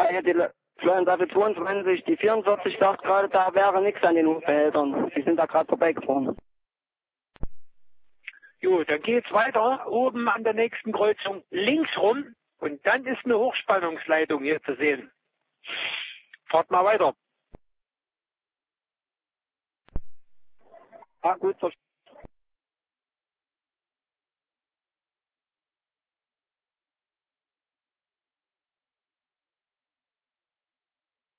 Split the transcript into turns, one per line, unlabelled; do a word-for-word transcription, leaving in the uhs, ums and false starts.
Ja, hier die Florian zweiundzwanzig, die vierundvierzig sagt gerade, da wäre nichts an den Hochbehältern. Die sind da gerade vorbeigefahren.
Gut, dann geht's weiter, oben an der nächsten Kreuzung links rum und dann ist eine Hochspannungsleitung hier zu sehen. Fahrt mal weiter.
Ah, gut, verstanden.